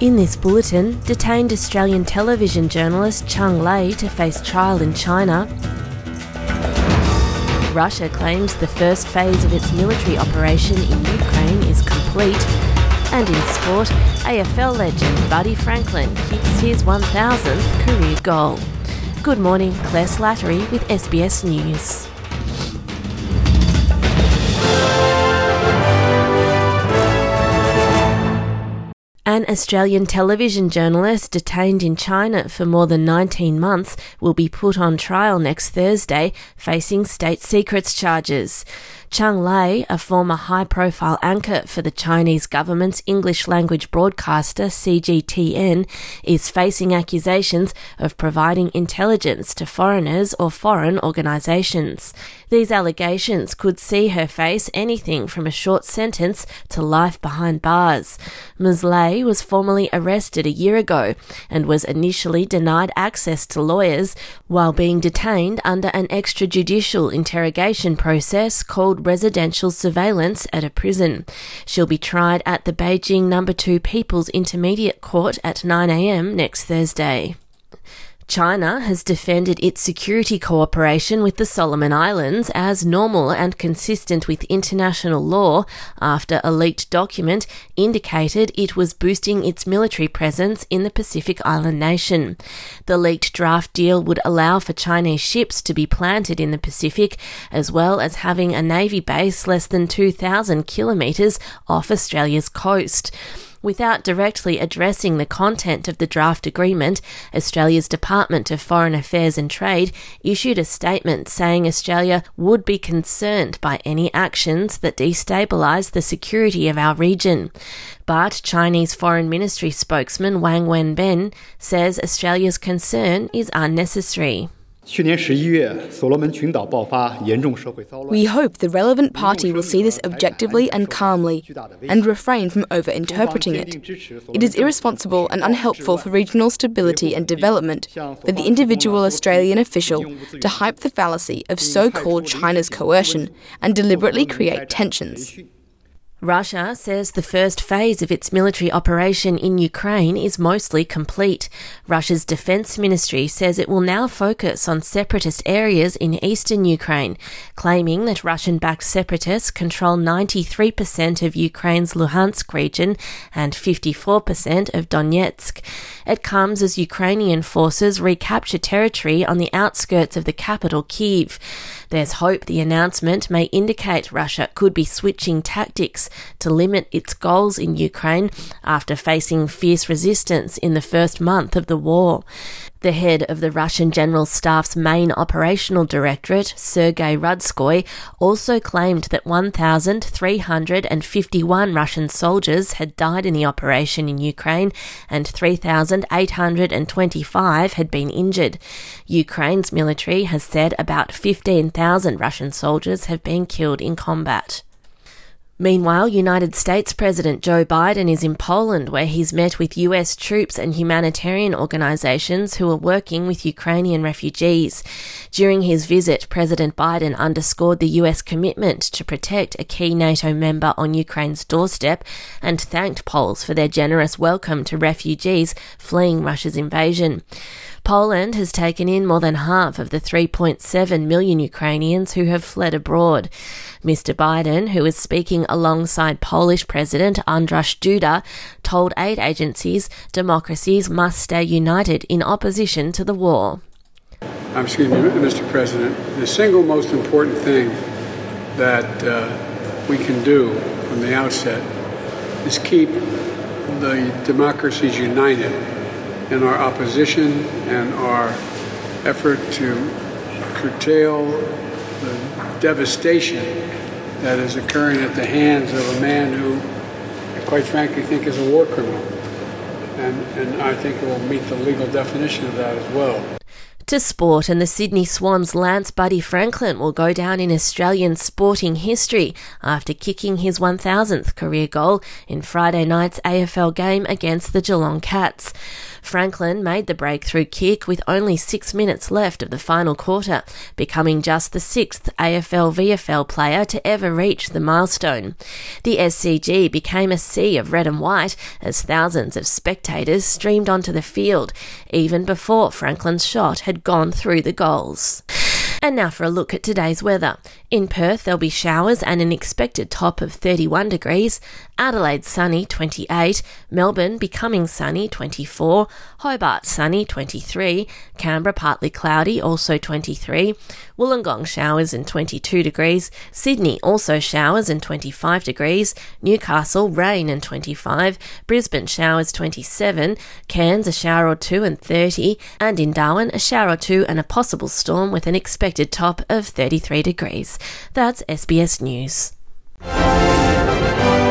In this bulletin, detained Australian television journalist Chang Lei to face trial in China. Russia claims the first phase of its military operation in Ukraine is complete. And in sport, AFL legend Buddy Franklin kicks his 1,000th career goal. Good morning, Claire Slattery with SBS News. An Australian television journalist detained in China for more than 19 months will be put on trial next Thursday, facing state secrets charges. Chang Lei, a former high-profile anchor for the Chinese government's English-language broadcaster CGTN, is facing accusations of providing intelligence to foreigners or foreign organisations. These allegations could see her face anything from a short sentence to life behind bars. Ms. Lei was formally arrested a year ago and was initially denied access to lawyers while being detained under an extrajudicial interrogation process called residential surveillance at a prison. She'll be tried at the Beijing No. 2 People's Intermediate Court at 9 a.m. next Thursday. China has defended its security cooperation with the Solomon Islands as normal and consistent with international law after a leaked document indicated it was boosting its military presence in the Pacific Island nation. The leaked draft deal would allow for Chinese ships to be planted in the Pacific, as well as having a navy base less than 2,000 kilometres off Australia's coast. Without directly addressing the content of the draft agreement, Australia's Department of Foreign Affairs and Trade issued a statement saying Australia would be concerned by any actions that destabilise the security of our region. But Chinese Foreign Ministry spokesman Wang Wenbin says Australia's concern is unnecessary. We hope the relevant party will see this objectively and calmly and refrain from over-interpreting it. It is irresponsible and unhelpful for regional stability and development for the individual Australian official to hype the fallacy of so-called China's coercion and deliberately create tensions. Russia says the first phase of its military operation in Ukraine is mostly complete. Russia's defense ministry says it will now focus on separatist areas in eastern Ukraine, claiming that Russian-backed separatists control 93% of Ukraine's Luhansk region and 54% of Donetsk. It comes as Ukrainian forces recapture territory on the outskirts of the capital, Kyiv. There's hope the announcement may indicate Russia could be switching tactics to limit its goals in Ukraine after facing fierce resistance in the first month of the war. The head of the Russian General Staff's main operational directorate, Sergei Rudskoy, also claimed that 1,351 Russian soldiers had died in the operation in Ukraine and 3,825 had been injured. Ukraine's military has said about 15,000 Russian soldiers have been killed in combat. Meanwhile, United States President Joe Biden is in Poland, where he's met with US troops and humanitarian organisations who are working with Ukrainian refugees. During his visit, President Biden underscored the US commitment to protect a key NATO member on Ukraine's doorstep and thanked Poles for their generous welcome to refugees fleeing Russia's invasion. Poland has taken in more than half of the 3.7 million Ukrainians who have fled abroad. Mr. Biden, who is speaking alongside Polish President Andrzej Duda, told aid agencies democracies must stay united in opposition to the war. Mr. President, the single most important thing that we can do from the outset is keep the democracies united in our opposition and our effort to curtail the devastation that is occurring at the hands of a man who I quite frankly think is a war criminal. And I think it will meet the legal definition of that as well. To sport, and the Sydney Swans' Lance Buddy Franklin will go down in Australian sporting history after kicking his 1,000th career goal in Friday night's AFL game against the Geelong Cats. Franklin made the breakthrough kick with only 6 minutes left of the final quarter, becoming just the 6th AFL-VFL player to ever reach the milestone. The SCG became a sea of red and white as thousands of spectators streamed onto the field, even before Franklin's shot had gone through the goals. And now for a look at today's weather. In Perth, there'll be showers and an expected top of 31 degrees. Adelaide sunny, 28. Melbourne becoming sunny, 24. Hobart sunny, 23. Canberra partly cloudy, also 23. Wollongong showers and 22 degrees. Sydney also showers and 25 degrees. Newcastle rain and 25. Brisbane showers 27. Cairns a shower or two and 30. And in Darwin a shower or two and a possible storm with an expected top of 33 degrees. That's SBS News.